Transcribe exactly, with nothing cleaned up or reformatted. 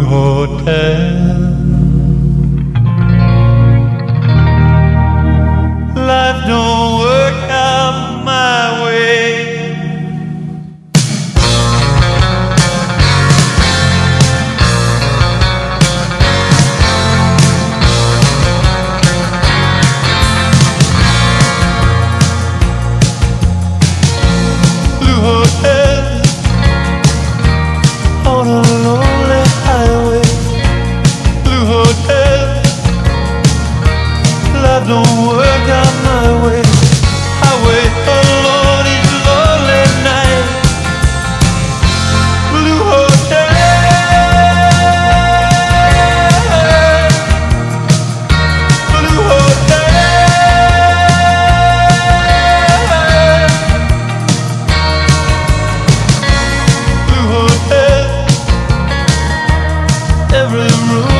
Hotel. Life don't work out my way. Blue Hotel on a lonely highway. Blue Hotel, life don't work out my way. I wait alone each lonely night. Blue Hotel, Blue Hotel, Blue Hotel. Every room